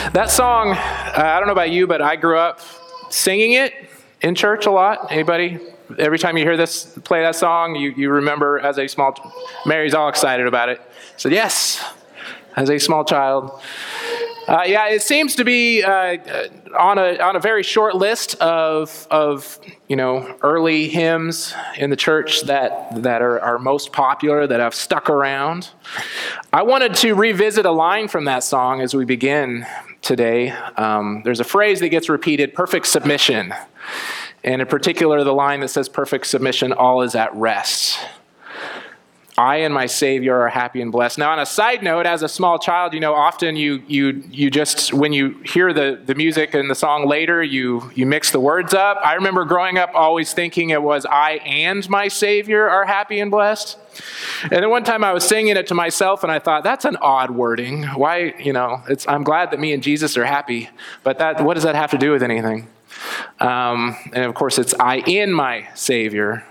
That song, I don't know about you, but I grew up singing it in church a lot. Anybody? Every time you hear this, play that song, you remember as a small, Mary's all excited about it. Said, yes, as a small child. Yeah, it seems to be on a very short list of early hymns in the church that are most popular, that have stuck around. I wanted to revisit a line from that song as we begin today. There's a phrase that gets repeated, perfect submission. And in particular, the line that says, perfect submission, all is at rest. I and my Savior are happy and blessed. Now, on a side note, as a small child, often you just, when you hear the music and the song later, you mix the words up. I remember growing up always thinking it was I and my Savior are happy and blessed. And then one time I was singing it to myself and I thought, that's an odd wording. Why, I'm glad that me and Jesus are happy, but what does that have to do with anything? And of course, it's I in my Savior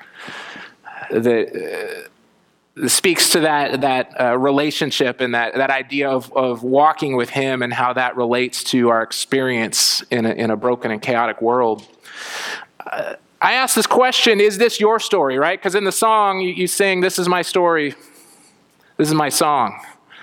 that speaks to that relationship and that idea of walking with Him and how that relates to our experience in a broken and chaotic world. I asked this question, is this your story, right? Because in the song, you sing, this is my story, this is my song.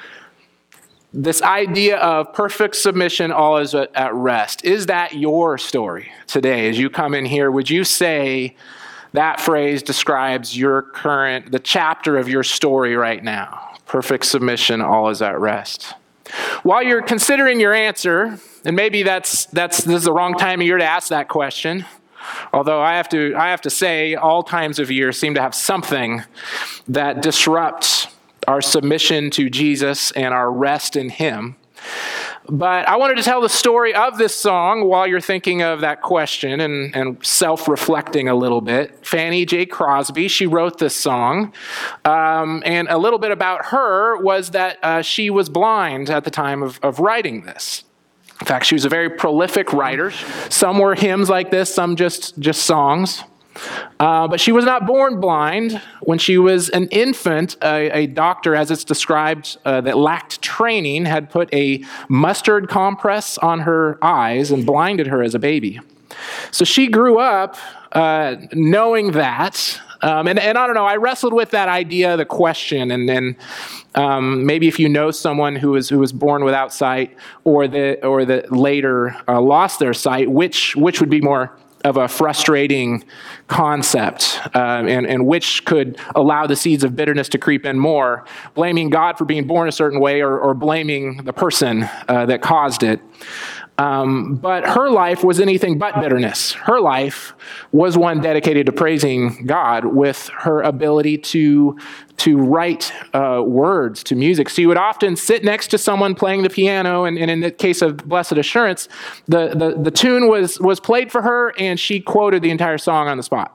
This idea of perfect submission, all is at rest. Is that your story today? As you come in here, would you say that phrase describes the chapter of your story right now? Perfect submission, all is at rest. While you're considering your answer, and maybe this is the wrong time of year to ask that question, although I have to say all times of year seem to have something that disrupts our submission to Jesus and our rest in Him. But I wanted to tell the story of this song while you're thinking of that question and self-reflecting a little bit. Fanny J. Crosby, she wrote this song. And a little bit about her was that she was blind at the time of writing this. In fact, she was a very prolific writer. Some were hymns like this, some just songs. But she was not born blind. When she was an infant, a doctor, as it's described, that lacked training, had put a mustard compress on her eyes and blinded her as a baby. So she grew up knowing that. And I don't know, I wrestled with that idea, the question, and then maybe if you know someone who was born without sight or that later lost their sight, which would be more of a frustrating concept, and which could allow the seeds of bitterness to creep in more, blaming God for being born a certain way or blaming the person that caused it. But her life was anything but bitterness. Her life was one dedicated to praising God with her ability to write words to music. So you would often sit next to someone playing the piano, and in the case of Blessed Assurance, the tune was played for her, and she quoted the entire song on the spot.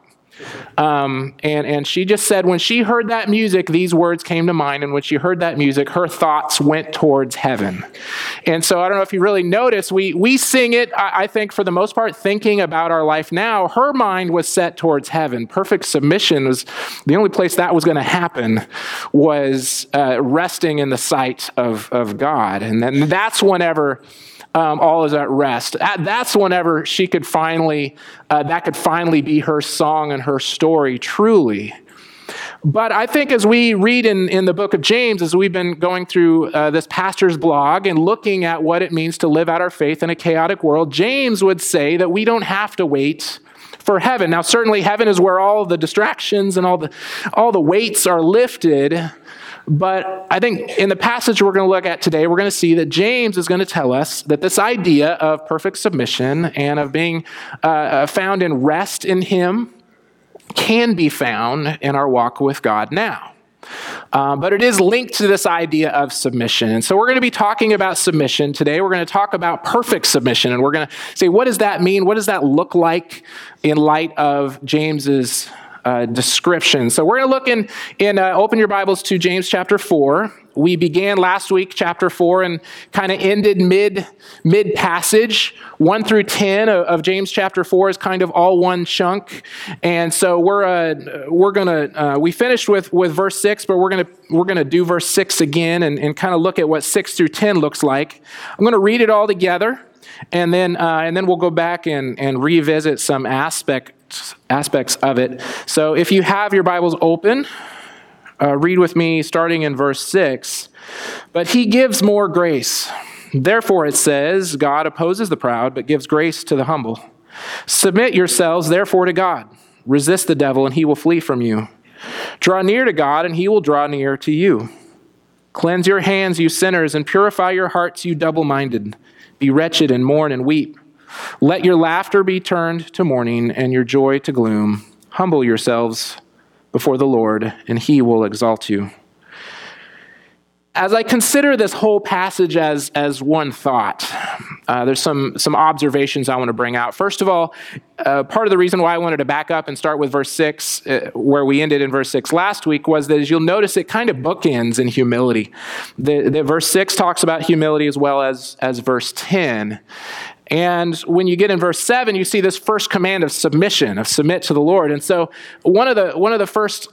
And she just said when she heard that music, these words came to mind, and when she heard that music, her thoughts went towards heaven. And so I don't know if you really notice, we sing it, I think for the most part, thinking about our life now. Her mind was set towards heaven. Perfect submission was the only place that was going to happen, was resting in the sight of God. And then that's whenever all is at rest. That's whenever she could finally, that could finally be her song and her story truly. But I think as we read in the book of James, as we've been going through this pastor's blog and looking at what it means to live out our faith in a chaotic world, James would say that we don't have to wait for heaven. Now, certainly heaven is where all the distractions and all the weights are lifted. But I think in the passage we're going to look at today, we're going to see that James is going to tell us that this idea of perfect submission and of being found in rest in Him can be found in our walk with God now. But it is linked to this idea of submission. And so we're going to be talking about submission today. We're going to talk about perfect submission. And we're going to say, what does that mean? What does that look like in light of James's description. So we're going to look open your Bibles to James chapter 4. We began last week, chapter 4, and kind of ended mid-passage. 1 through 10 of James chapter 4 is kind of all one chunk. And so we finished with verse 6, but we're gonna do verse 6 again and kind of look at what 6 through 10 looks like. I'm going to read it all together, and then we'll go back and revisit some aspects of it. So if you have your Bibles open, read with me starting in verse 6. But he gives more grace. Therefore it says, God opposes the proud, but gives grace to the humble. Submit yourselves therefore to God. Resist the devil, and he will flee from you. Draw near to God, and he will draw near to you. Cleanse your hands, you sinners, and purify your hearts, you double-minded. Be wretched and mourn and weep. Let your laughter be turned to mourning, and your joy to gloom. Humble yourselves before the Lord, and he will exalt you. As I consider this whole passage as one thought, there's some observations I want to bring out. First of all, part of the reason why I wanted to back up and start with verse 6, where we ended in verse 6 last week, was that as you'll notice, it kind of bookends in humility. The verse 6 talks about humility as well as verse 10. And when you get in verse 7, you see this first command of submission, of submit to the Lord. And so one of the first,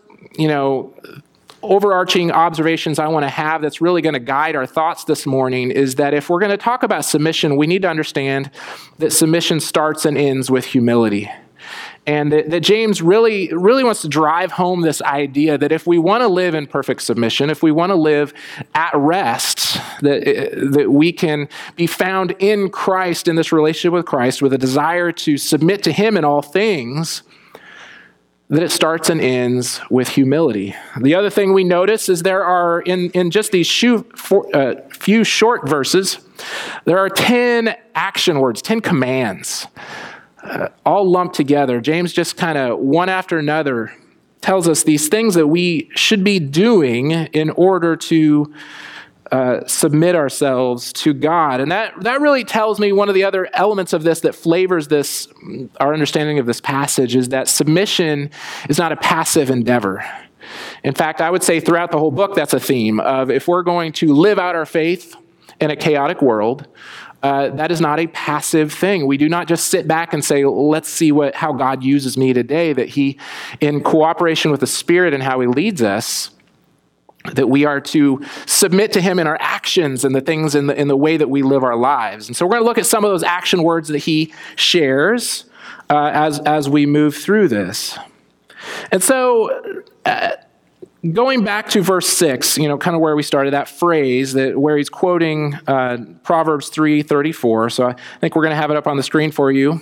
overarching observations I want to have that's really going to guide our thoughts this morning is that if we're going to talk about submission, we need to understand that submission starts and ends with humility. And that James really wants to drive home this idea that if we want to live in perfect submission, if we want to live at rest, that we can be found in Christ, in this relationship with Christ, with a desire to submit to him in all things, that it starts and ends with humility. The other thing we notice is there are, in just these few short verses, there are 10 action words, 10 commands, all lumped together. James just kind of one after another tells us these things that we should be doing in order to submit ourselves to God. And that really tells me one of the other elements of this that flavors our understanding of this passage is that submission is not a passive endeavor. In fact, I would say throughout the whole book, that's a theme of if we're going to live out our faith in a chaotic world, that is not a passive thing. We do not just sit back and say, let's see how God uses me today, that he, in cooperation with the Spirit and how he leads us, that we are to submit to him in our actions and the things in the way that we live our lives. And so we're going to look at some of those action words that he shares as we move through this. And so going back to verse 6, kind of where we started, that phrase where he's quoting Proverbs 3:34. So I think we're going to have it up on the screen for you.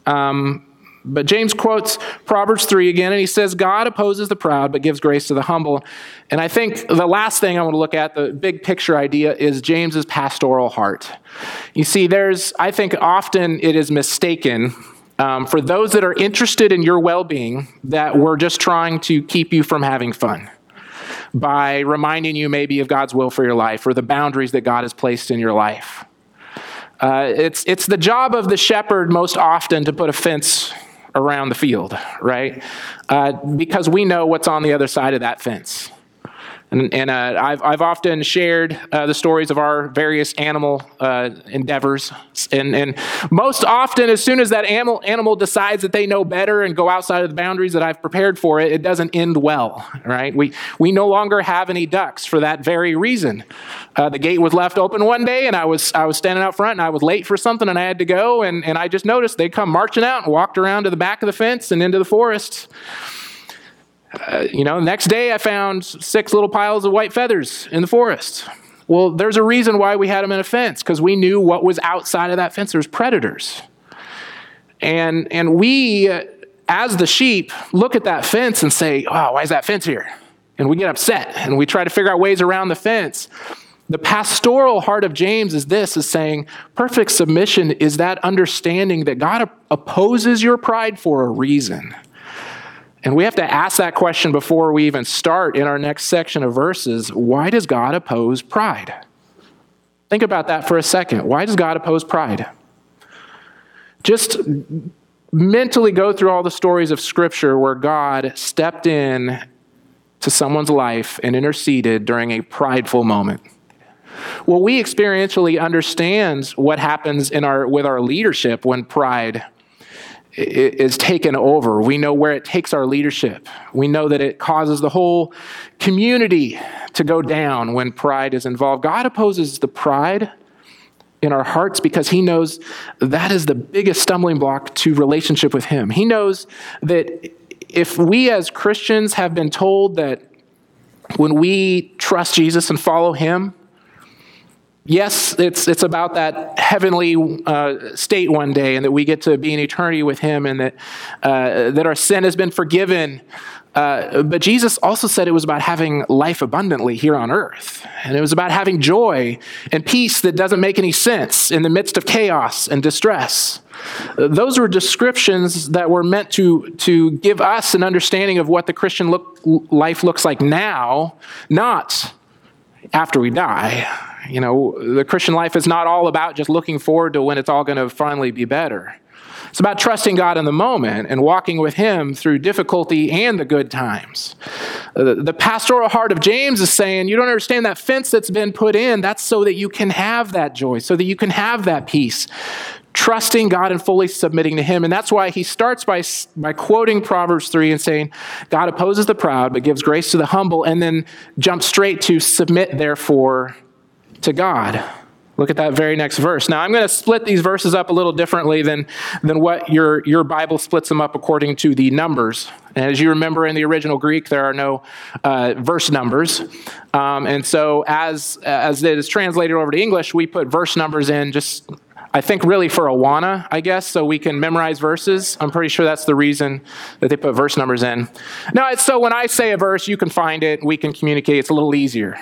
But James quotes Proverbs 3 again, and he says, God opposes the proud, but gives grace to the humble. And I think the last thing I want to look at, the big picture idea, is James's pastoral heart. You see, I think often it is mistaken for those that are interested in your well-being that we're just trying to keep you from having fun by reminding you maybe of God's will for your life or the boundaries that God has placed in your life. It's the job of the shepherd most often to put a fence around the field, right? Because we know what's on the other side of that fence. And I've often shared the stories of our various animal endeavors. And most often, as soon as that animal decides that they know better and go outside of the boundaries that I've prepared for it, it doesn't end well, right? We no longer have any ducks for that very reason. The gate was left open one day, and I was standing out front, and I was late for something, and I had to go, and I just noticed they come marching out and walked around to the back of the fence and into the forest. Next day I found 6 little piles of white feathers in the forest. Well, there's a reason why we had them in a fence, because we knew what was outside of that fence. There's predators. And we, as the sheep, look at that fence and say, oh, why is that fence here? And we get upset, and we try to figure out ways around the fence. The pastoral heart of James is saying, perfect submission is that understanding that God opposes your pride for a reason. And we have to ask that question before we even start in our next section of verses. Why does God oppose pride? Think about that for a second. Why does God oppose pride? Just mentally go through all the stories of Scripture where God stepped in to someone's life and interceded during a prideful moment. Well, we experientially understand what happens with our leadership when pride is taken over. We know where it takes our leadership. We know that it causes the whole community to go down when pride is involved. God opposes the pride in our hearts because he knows that is the biggest stumbling block to relationship with him. He knows that if we as Christians have been told that when we trust Jesus and follow him, yes, it's about that heavenly state one day, and that we get to be in eternity with him, and that our sin has been forgiven. But Jesus also said it was about having life abundantly here on earth. And it was about having joy and peace that doesn't make any sense in the midst of chaos and distress. Those were descriptions that were meant to give us an understanding of what the Christian life looks like now, not after we die. You know, the Christian life is not all about just looking forward to when it's all going to finally be better. It's about trusting God in the moment and walking with him through difficulty and the good times. The pastoral heart of James is saying, you don't understand that fence that's been put in. That's so that you can have that joy, so that you can have that peace, trusting God and fully submitting to him. And that's why he starts by quoting Proverbs 3 and saying, God opposes the proud, but gives grace to the humble, and then jumps straight to submit, therefore, to God. Look at that very next verse. Now, I'm going to split these verses up a little differently than what your Bible splits them up according to the numbers. And as you remember, in the original Greek, there are no verse numbers. And so as it is translated over to English, we put verse numbers in just, I think, really for Awana, I guess, so we can memorize verses. I'm pretty sure that's the reason that they put verse numbers in. Now, it's so when I say a verse, you can find it, we can communicate. It's a little easier.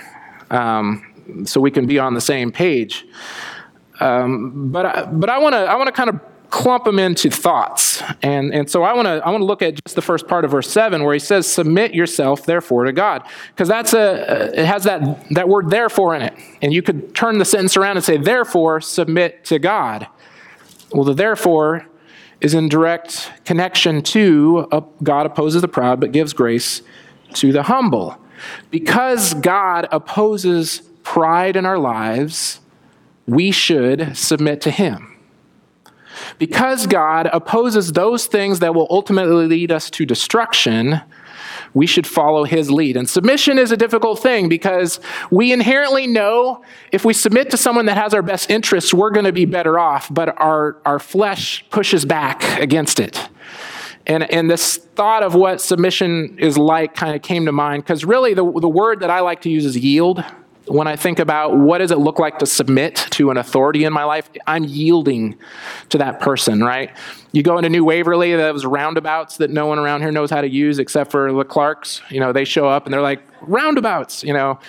So we can be on the same page. But I want to kind of clump them into thoughts. And so I want to look at just the first part of verse 7 where he says, submit yourself therefore to God. Because it has that word therefore in it. And you could turn the sentence around and say, therefore submit to God. Well, the therefore is in direct connection to God opposes the proud but gives grace to the humble. Because God opposes pride in our lives, we should submit to him. Because God opposes those things that will ultimately lead us to destruction, we should follow his lead. And submission is a difficult thing because we inherently know if we submit to someone that has our best interests, we're going to be better off, but our flesh pushes back against it. And this thought of what submission is like kind of came to mind because really the word that I like to use is yield. When I think about what does it look like to submit to an authority in my life, I'm yielding to that person, right? You go into New Waverly, those roundabouts that no one around here knows how to use except for the Clarks. You know, they show up and they're like, roundabouts, you know.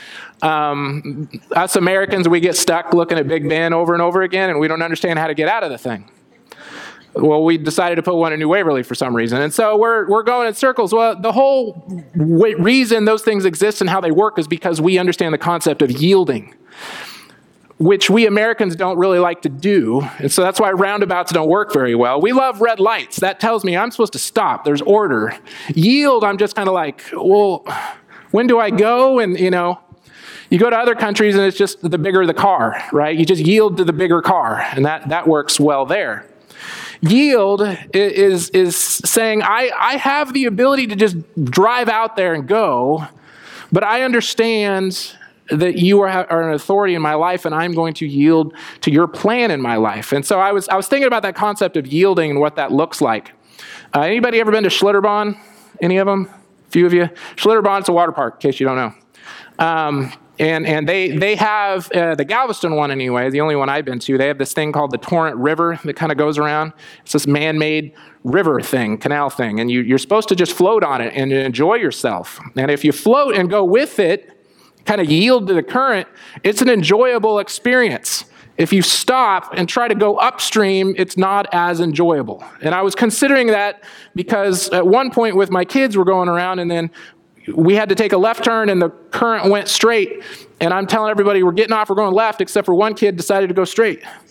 Us Americans, we get stuck looking at Big Ben over and over again and we don't understand how to get out of the thing. Well, we decided to put one in New Waverly for some reason. And so we're going in circles. Well, the whole reason those things exist and how they work is because we understand the concept of yielding, which we Americans don't really like to do. And so that's why roundabouts don't work very well. We love red lights. That tells me I'm supposed to stop. There's order. Yield, I'm just kind of like, well, when do I go? And, you know, you go to other countries and it's just the bigger the car, right? You just yield to the bigger car. And that works well there. Yield is saying, I have the ability to just drive out there and go, but I understand that you are an authority in my life and I'm going to yield to your plan in my life. And so I was thinking about that concept of yielding and what that looks like. Anybody ever been to Schlitterbahn? Any of them? A few of you? Schlitterbahn is a water park, in case you don't know. And they have, the Galveston one anyway, the only one I've been to, they have this thing called the Torrent River that kind of goes around. It's this man-made river thing, canal thing, and you're supposed to just float on it and enjoy yourself. And if you float and go with it, kind of yield to the current, it's an enjoyable experience. If you stop and try to go upstream, it's not as enjoyable. And I was considering that because at one point with my kids, we're going around and then we had to take a left turn and the current went straight. And I'm telling everybody we're getting off, we're going left, except for one kid decided to go straight.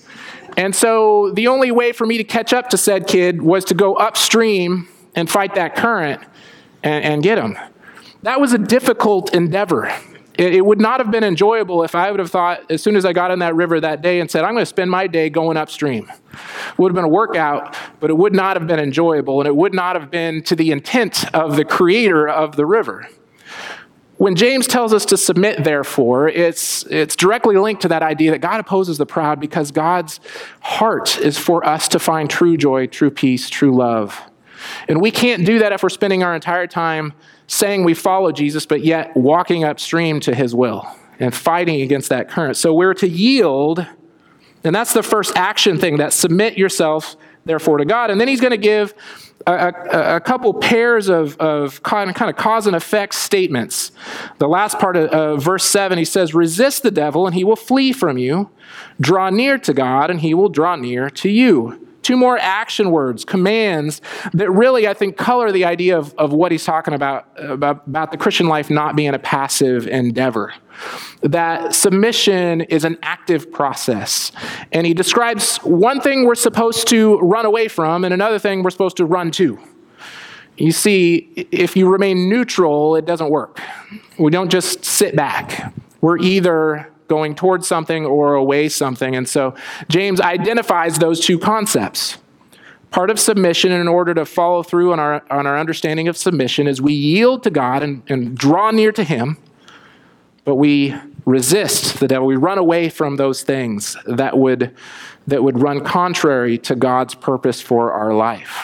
And so the only way for me to catch up to said kid was to go upstream and fight that current and get him. That was a difficult endeavor. It would not have been enjoyable if I would have thought, as soon as I got in that river that day and said, I'm going to spend my day going upstream. It would have been a workout, but it would not have been enjoyable, and it would not have been to the intent of the creator of the river. When James tells us to submit, therefore, it's directly linked to that idea that God opposes the proud because God's heart is for us to find true joy, true peace, true love. And we can't do that if we're spending our entire time saying we follow Jesus, but yet walking upstream to his will and fighting against that current. So we're to yield, and that's the first action thing, that submit yourself, therefore, to God. And then he's going to give a couple pairs of kind of cause and effect statements. The last part of verse 7, he says, resist the devil and he will flee from you. Draw near to God and he will draw near to you. Two more action words, commands, that really, I think, color the idea of what he's talking about the Christian life not being a passive endeavor. That submission is an active process. And he describes one thing we're supposed to run away from and another thing we're supposed to run to. You see, if you remain neutral, it doesn't work. We don't just sit back. We're either going towards something or away something. And so James identifies those two concepts. Part of submission, in order to follow through on our understanding of submission, is we yield to God and draw near to him, but we resist the devil. We run away from those things that would run contrary to God's purpose for our life.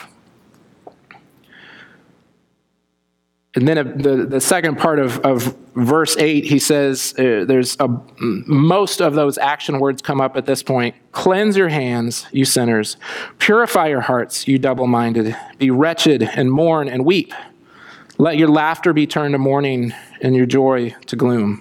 And then the second part of verse 8, he says, most of those action words come up at this point. Cleanse your hands, you sinners. Purify your hearts, you double-minded. Be wretched and mourn and weep. Let your laughter be turned to mourning and your joy to gloom.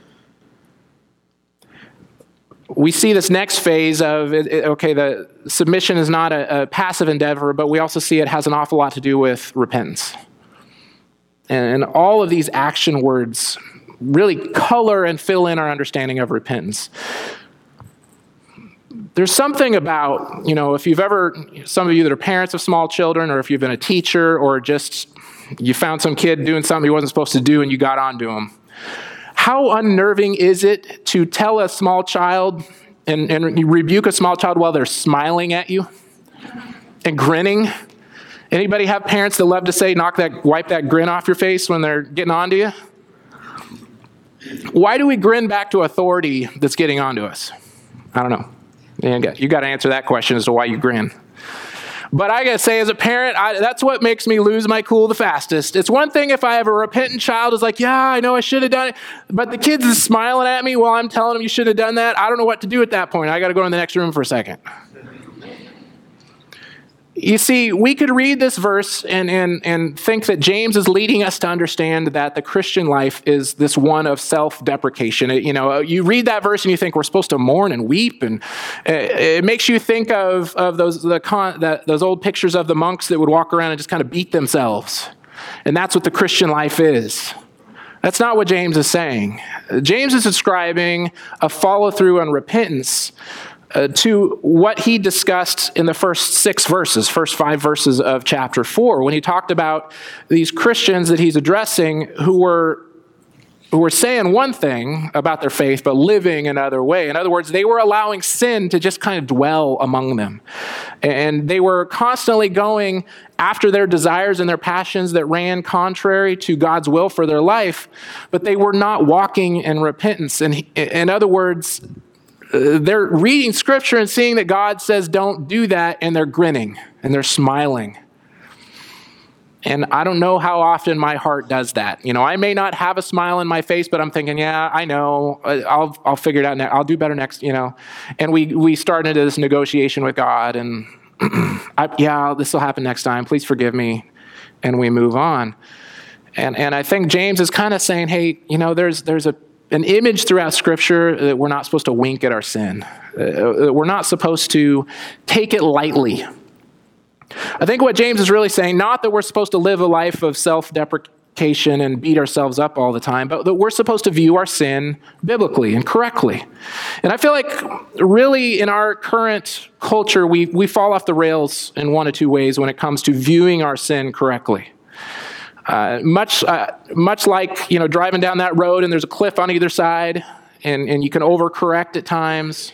We see this next phase of, the submission is not a passive endeavor, but we also see it has an awful lot to do with repentance. And all of these action words really color and fill in our understanding of repentance. There's something about, if you've ever, some of you that are parents of small children, or if you've been a teacher, or just you found some kid doing something he wasn't supposed to do and you got onto him. How unnerving is it to tell a small child and you rebuke a small child while they're smiling at you and grinning? Anybody have parents that love to say, wipe that grin off your face when they're getting onto you? Why do we grin back to authority that's getting onto us? I don't know. You got to answer that question as to why you grin. But I got to say, as a parent, that's what makes me lose my cool the fastest. It's one thing if I have a repentant child who's like, yeah, I know I should have done it. But the kid's is smiling at me while I'm telling them you should have done that. I don't know what to do at that point. I got to go in the next room for a second. You see, we could read this verse and think that James is leading us to understand that the Christian life is this one of self-deprecation. You read that verse and you think we're supposed to mourn and weep, and it makes you think of those old pictures of the monks that would walk around and just kind of beat themselves. And that's what the Christian life is. That's not what James is saying. James is describing a follow-through on repentance to what he discussed in the first first 5 verses of chapter 4, when he talked about these Christians that he's addressing who were saying one thing about their faith, but living another way. In other words, they were allowing sin to just kind of dwell among them. And they were constantly going after their desires and their passions that ran contrary to God's will for their life, but they were not walking in repentance. And in other words, they're reading scripture and seeing that God says don't do that, and they're grinning and they're smiling. And I don't know how often my heart does that. I may not have a smile on my face, but I'm thinking, yeah, I know, I'll figure it out next. I'll do better next, And we start into this negotiation with God, and this will happen next time. Please forgive me, and we move on. And I think James is kind of saying, hey, there's an image throughout Scripture that we're not supposed to wink at our sin. We're not supposed to take it lightly. I think what James is really saying, not that we're supposed to live a life of self-deprecation and beat ourselves up all the time, but that we're supposed to view our sin biblically and correctly. And I feel like really in our current culture, we fall off the rails in one of two ways when it comes to viewing our sin correctly. Much like, driving down that road and there's a cliff on either side and you can overcorrect at times.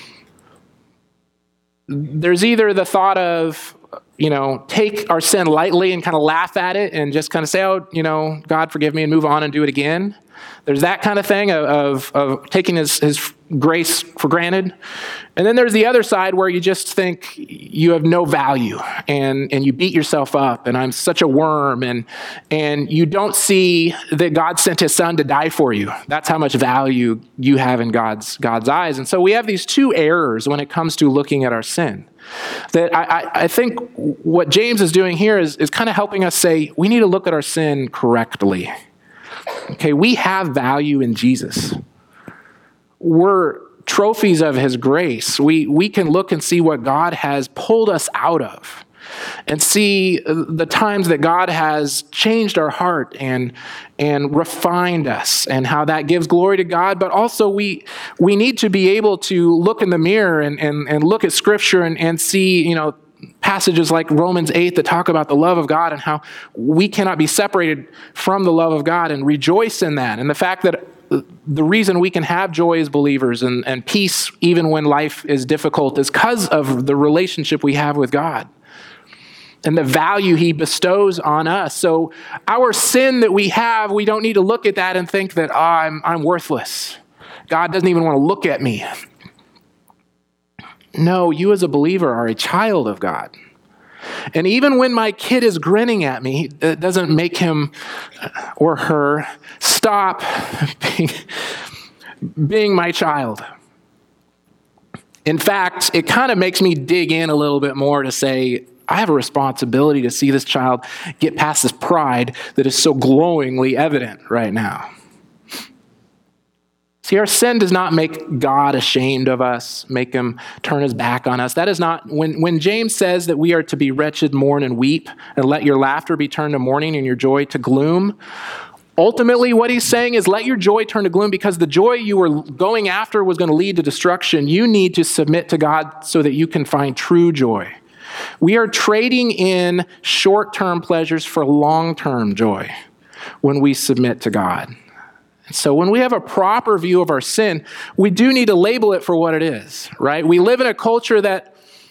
There's either the thought of, take our sin lightly and kind of laugh at it and just kind of say, oh, God, forgive me, and move on and do it again. There's that kind of thing of taking his grace for granted. And then there's the other side where you just think you have no value and you beat yourself up and I'm such a worm and you don't see that God sent his son to die for you. That's how much value you have in God's eyes. And so we have these two errors when it comes to looking at our sin. That I think what James is doing here is kind of helping us say we need to look at our sin correctly. Okay, we have value in Jesus. We're trophies of his grace. We can look and see what God has pulled us out of and see the times that God has changed our heart and refined us and how that gives glory to God. But also we need to be able to look in the mirror and look at Scripture and see, passages like Romans 8 that talk about the love of God and how we cannot be separated from the love of God and rejoice in that. And the fact that the reason we can have joy as believers and peace even when life is difficult is because of the relationship we have with God and the value he bestows on us. So our sin that we have, we don't need to look at that and think that, I'm worthless. God doesn't even want to look at me. No, you as a believer are a child of God. And even when my kid is grinning at me, it doesn't make him or her stop being my child. In fact, it kind of makes me dig in a little bit more to say, I have a responsibility to see this child get past this pride that is so glowingly evident right now. See, our sin does not make God ashamed of us, make him turn his back on us. That is not, when James says that we are to be wretched, mourn, and weep, and let your laughter be turned to mourning and your joy to gloom, ultimately what he's saying is let your joy turn to gloom because the joy you were going after was going to lead to destruction. You need to submit to God so that you can find true joy. We are trading in short-term pleasures for long-term joy when we submit to God. So when we have a proper view of our sin, we do need to label it for what it is, right? We live in a culture that,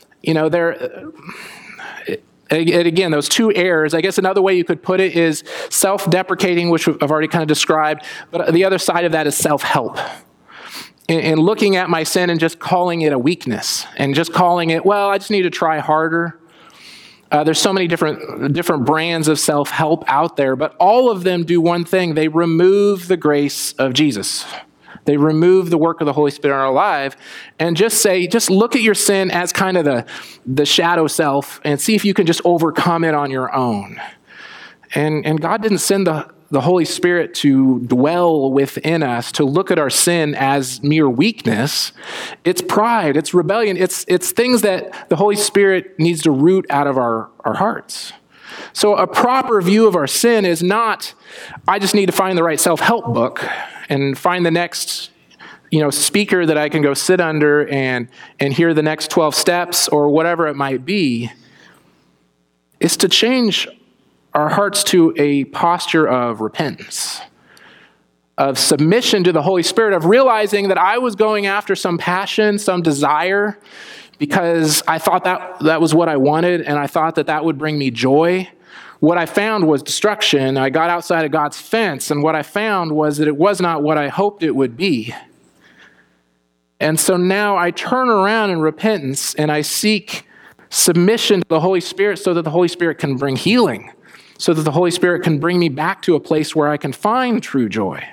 again, those two errors, I guess another way you could put it is self-deprecating, which I've already kind of described, but the other side of that is self-help. And looking at my sin and just calling it a weakness and just calling it, I just need to try harder. There's so many different brands of self-help out there, but all of them do one thing. They remove the grace of Jesus. They remove the work of the Holy Spirit in our life and just look at your sin as kind of the shadow self and see if you can just overcome it on your own. And God didn't send the Holy Spirit to dwell within us, to look at our sin as mere weakness. It's pride, it's rebellion, it's things that the Holy Spirit needs to root out of our hearts. So a proper view of our sin is not, I just need to find the right self-help book and find the next speaker that I can go sit under and hear the next 12 steps or whatever it might be. It's to change our hearts to a posture of repentance, of submission to the Holy Spirit, of realizing that I was going after some passion, some desire, because I thought that was what I wanted, and I thought that would bring me joy. What I found was destruction. I got outside of God's fence, and what I found was that it was not what I hoped it would be. And so now I turn around in repentance, and I seek submission to the Holy Spirit so that the Holy Spirit can bring healing, so that the Holy Spirit can bring me back to a place where I can find true joy.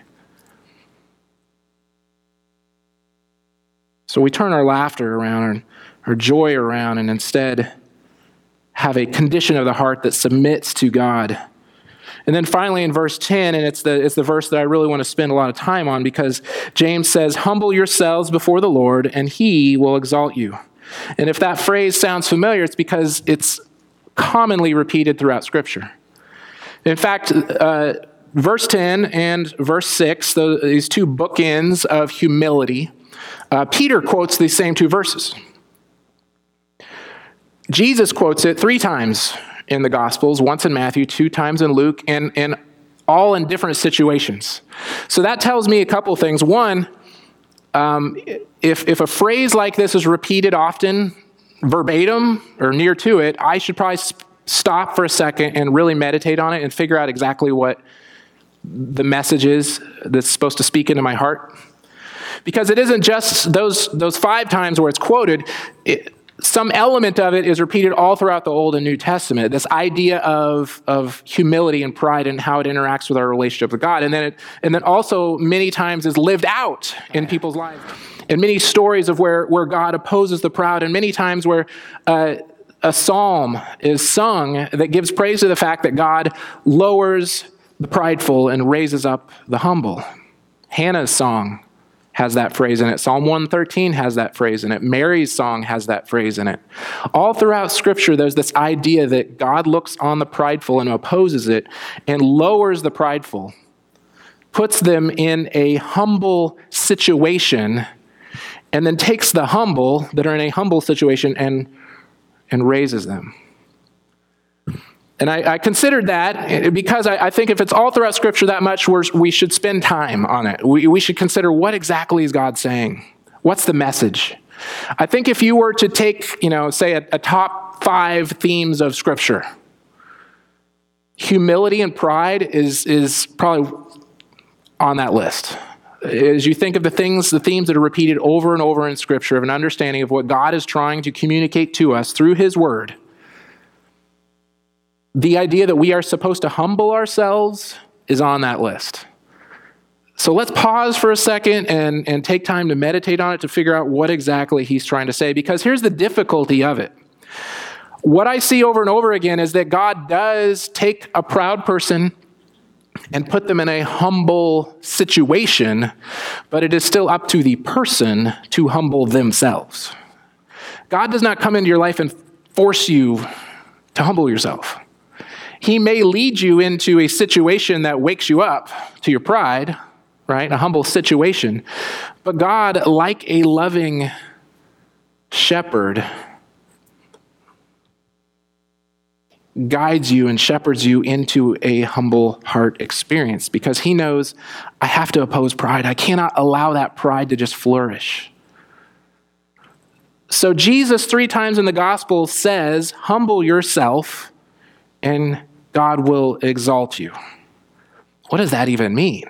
So we turn our laughter around, our joy around, and instead have a condition of the heart that submits to God. And then finally in verse 10, and it's the verse that I really want to spend a lot of time on because James says, humble yourselves before the Lord, and he will exalt you. And if that phrase sounds familiar, it's because it's commonly repeated throughout Scripture. In fact, verse 10 and verse 6, these two bookends of humility, Peter quotes these same two verses. Jesus quotes it 3 times in the Gospels, once in Matthew, 2 times in Luke, and all in different situations. So that tells me a couple things. One, if a phrase like this is repeated often, verbatim or near to it, I should probably stop for a second and really meditate on it and figure out exactly what the message is that's supposed to speak into my heart. Because it isn't just those 5 times where it's quoted. Some element of it is repeated all throughout the Old and New Testament, this idea of humility and pride and how it interacts with our relationship with God. And then also many times is lived out in people's lives. And many stories of where God opposes the proud, and many times where a psalm is sung that gives praise to the fact that God lowers the prideful and raises up the humble. Hannah's song has that phrase in it. Psalm 113 has that phrase in it. Mary's song has that phrase in it. All throughout Scripture, there's this idea that God looks on the prideful and opposes it and lowers the prideful, puts them in a humble situation, and then takes the humble that are in a humble situation and raises them. And I considered that because I think if it's all throughout Scripture that much, we should spend time on it. We should consider what exactly is God saying? What's the message? I think if you were to take, say a top 5 themes of Scripture, humility and pride is probably on that list. As you think of the themes that are repeated over and over in Scripture of an understanding of what God is trying to communicate to us through His Word, the idea that we are supposed to humble ourselves is on that list. So let's pause for a second and take time to meditate on it to figure out what exactly he's trying to say, because here's the difficulty of it. What I see over and over again is that God does take a proud person and put them in a humble situation, but it is still up to the person to humble themselves. God does not come into your life and force you to humble yourself. He may lead you into a situation that wakes you up to your pride, right? A humble situation. But God, like a loving shepherd, guides you and shepherds you into a humble heart experience because he knows I have to oppose pride. I cannot allow that pride to just flourish. So Jesus 3 times in the gospel says, humble yourself and God will exalt you. What does that even mean?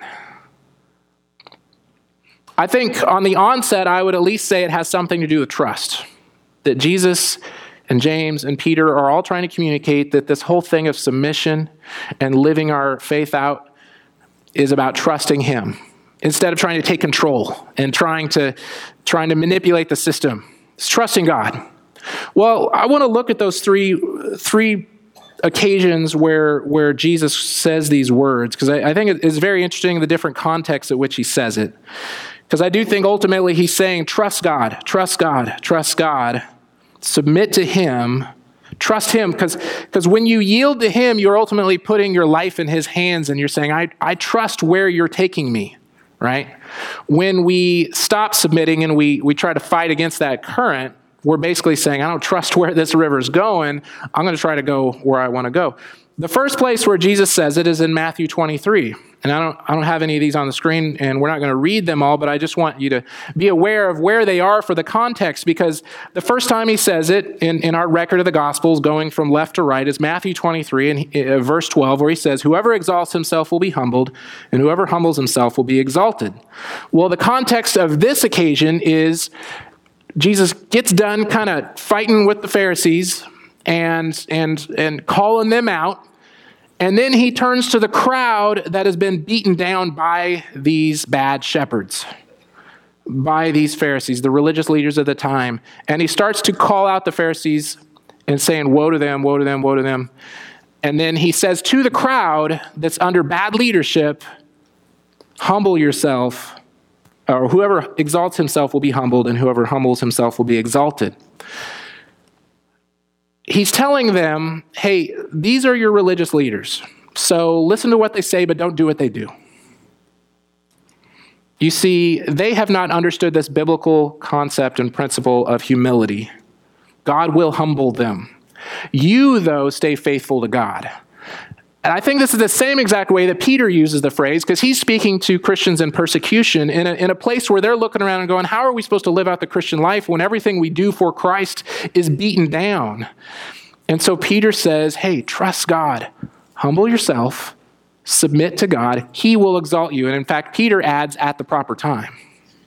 I think on the onset, I would at least say it has something to do with trust. That Jesus and James and Peter are all trying to communicate that this whole thing of submission and living our faith out is about trusting Him instead of trying to take control and trying to manipulate the system. It's trusting God. Well, I want to look at those three occasions where Jesus says these words, because I think it's very interesting the different contexts at which he says it. Because I do think ultimately he's saying, trust God, trust God, trust God, submit to Him, trust Him, because when you yield to Him, you're ultimately putting your life in His hands and you're saying, I trust where you're taking me, right? When we stop submitting and we try to fight against that current, we're basically saying, I don't trust where this river is going. I'm going to try to go where I want to go. The first place where Jesus says it is in Matthew 23. And I don't have any of these on the screen, and we're not going to read them all, but I just want you to be aware of where they are for the context, because the first time he says it in our record of the Gospels, going from left to right, is Matthew 23 and verse 12, where he says, whoever exalts himself will be humbled, and whoever humbles himself will be exalted. Well, the context of this occasion is Jesus gets done kind of fighting with the Pharisees and calling them out. And then he turns to the crowd that has been beaten down by these bad shepherds, by these Pharisees, the religious leaders of the time. And he starts to call out the Pharisees and saying, woe to them, woe to them, woe to them. And then he says to the crowd that's under bad leadership, humble yourself, or whoever exalts himself will be humbled, and whoever humbles himself will be exalted. He's telling them, hey, these are your religious leaders. So listen to what they say, but don't do what they do. You see, they have not understood this biblical concept and principle of humility. God will humble them. You, though, stay faithful to God. And I think this is the same exact way that Peter uses the phrase, because he's speaking to Christians in persecution in a place where they're looking around and going, how are we supposed to live out the Christian life when everything we do for Christ is beaten down? And so Peter says, hey, trust God. Humble yourself. Submit to God. He will exalt you. And in fact, Peter adds, at the proper time.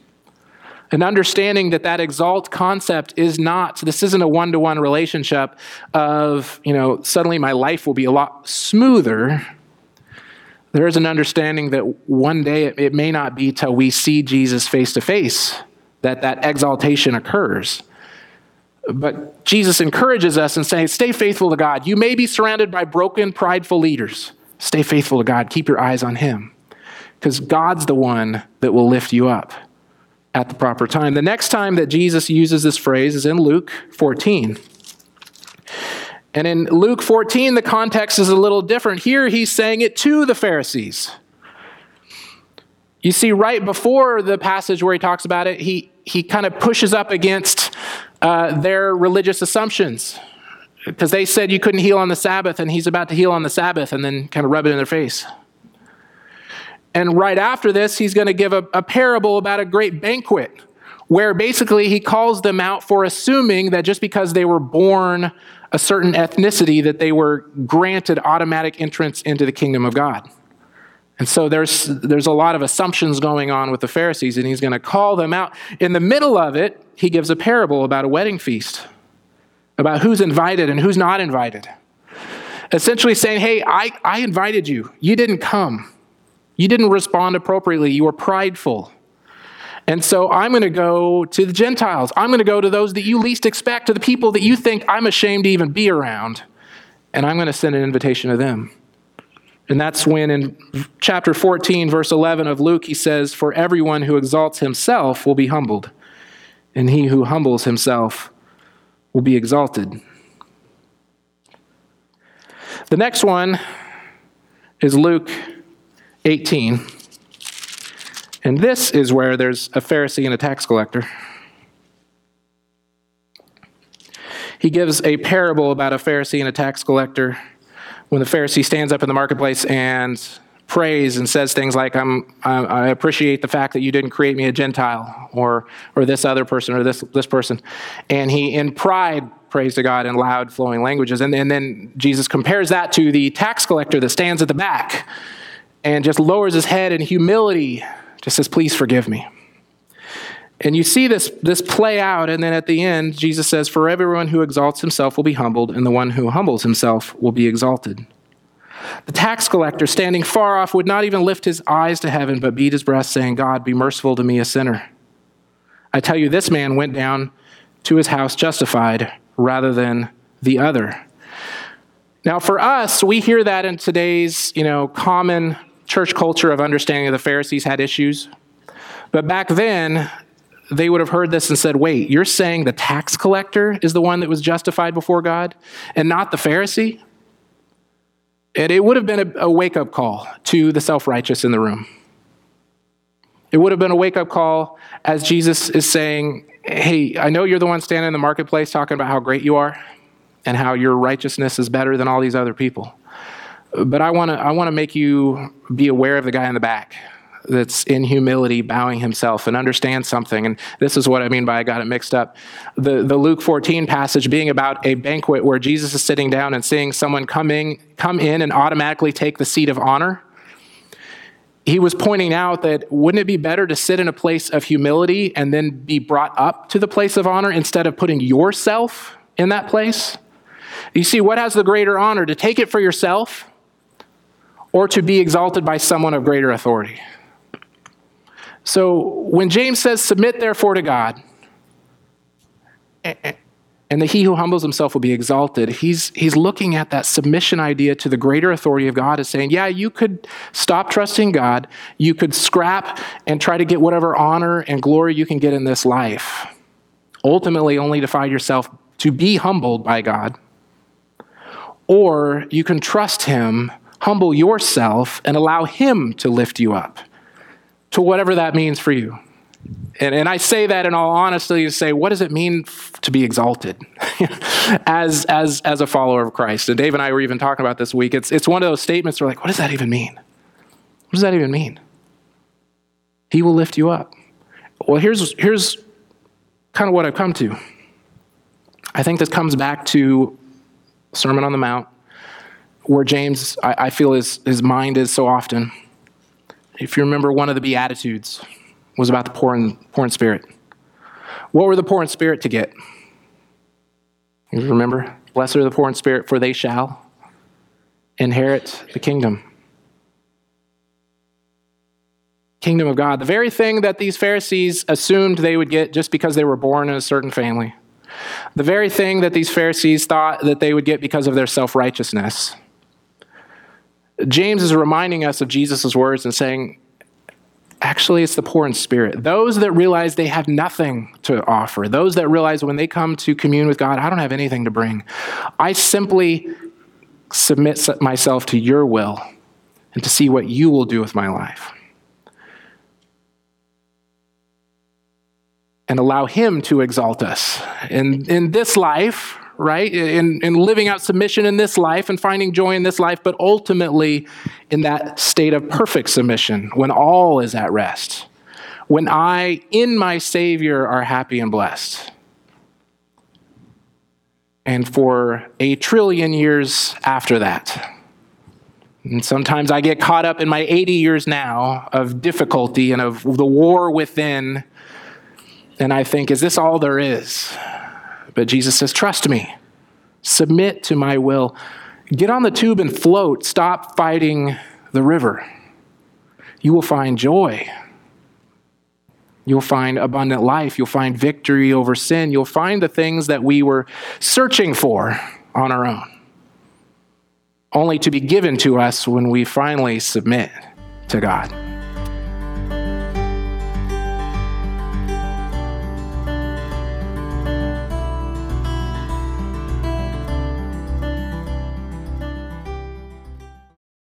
An understanding that exalt concept this isn't a one-to-one relationship of, suddenly my life will be a lot smoother. There is an understanding that one day it may not be till we see Jesus face to face that exaltation occurs. But Jesus encourages us and saying, stay faithful to God. You may be surrounded by broken, prideful leaders. Stay faithful to God. Keep your eyes on him, because God's the one that will lift you up at the proper time. The next time that Jesus uses this phrase is in Luke 14. And in Luke 14, the context is a little different. Here, he's saying it to the Pharisees. You see, right before the passage where he talks about it, he kind of pushes up against their religious assumptions, because they said you couldn't heal on the Sabbath, and he's about to heal on the Sabbath and then kind of rub it in their face. And right after this, he's going to give a parable about a great banquet, where basically he calls them out for assuming that just because they were born a certain ethnicity, that they were granted automatic entrance into the kingdom of God. And so there's a lot of assumptions going on with the Pharisees, and he's going to call them out. In the middle of it, he gives a parable about a wedding feast, about who's invited and who's not invited. Essentially saying, hey, I invited you. You didn't come. You didn't respond appropriately. You were prideful. And so I'm going to go to the Gentiles. I'm going to go to those that you least expect, to the people that you think I'm ashamed to even be around. And I'm going to send an invitation to them. And that's when in chapter 14, verse 11 of Luke, he says, for everyone who exalts himself will be humbled, and he who humbles himself will be exalted. The next one is Luke 18. And this is where there's a Pharisee and a tax collector. He gives a parable about a Pharisee and a tax collector, when the Pharisee stands up in the marketplace and prays and says things like, I appreciate the fact that you didn't create me a Gentile, or this other person, or this person. And he, in pride, prays to God in loud, flowing languages. And then Jesus compares that to the tax collector that stands at the back and just lowers his head in humility, just says, please forgive me. And you see this play out, and then at the end, Jesus says, for everyone who exalts himself will be humbled, and the one who humbles himself will be exalted. The tax collector, standing far off, would not even lift his eyes to heaven, but beat his breast, saying, God, be merciful to me, a sinner. I tell you, this man went down to his house justified rather than the other. Now, for us, we hear that in today's, common church culture of understanding the Pharisees had issues. But back then, they would have heard this and said, wait, you're saying the tax collector is the one that was justified before God and not the Pharisee? And it would have been a wake-up call to the self-righteous in the room. It would have been a wake-up call as Jesus is saying, hey, I know you're the one standing in the marketplace talking about how great you are and how your righteousness is better than all these other people. But I want to make you be aware of the guy in the back that's in humility, bowing himself, and understand something. And this is what I mean by I got it mixed up. The Luke 14 passage being about a banquet where Jesus is sitting down and seeing someone come in and automatically take the seat of honor. He was pointing out that wouldn't it be better to sit in a place of humility and then be brought up to the place of honor instead of putting yourself in that place? You see, what has the greater honor, to take it for yourself or to be exalted by someone of greater authority? So when James says, submit therefore to God, and that he who humbles himself will be exalted, he's looking at that submission idea to the greater authority of God as saying, yeah, you could stop trusting God, you could scrap and try to get whatever honor and glory you can get in this life, ultimately only to find yourself to be humbled by God. Or you can trust him Humble yourself and allow him to lift you up to whatever that means for you. And I say that in all honesty to say, what does it mean to be exalted as a follower of Christ? And Dave and I were even talking about this week. It's one of those statements where like, what does that even mean? What does that even mean? He will lift you up. Well, here's kind of what I've come to. I think this comes back to Sermon on the Mount, where James, I feel his mind is so often. If you remember, one of the Beatitudes was about the poor in spirit. What were the poor in spirit to get? You remember? Blessed are the poor in spirit, for they shall inherit the kingdom. Kingdom of God. The very thing that these Pharisees assumed they would get just because they were born in a certain family. The very thing that these Pharisees thought that they would get because of their self-righteousness. James is reminding us of Jesus' words and saying, actually, it's the poor in spirit. Those that realize they have nothing to offer. Those that realize when they come to commune with God, I don't have anything to bring. I simply submit myself to your will and to see what you will do with my life. And allow him to exalt us in this life, right? In living out submission in this life and finding joy in this life, but ultimately in that state of perfect submission when all is at rest, when I, in my Savior, are happy and blessed. And for a trillion years after that. And sometimes I get caught up in my 80 years now of difficulty and of the war within. And I think, is this all there is? But Jesus says, trust me. Submit to my will. Get on the tube and float. Stop fighting the river. You will find joy. You'll find abundant life. You'll find victory over sin. You'll find the things that we were searching for on our own, only to be given to us when we finally submit to God.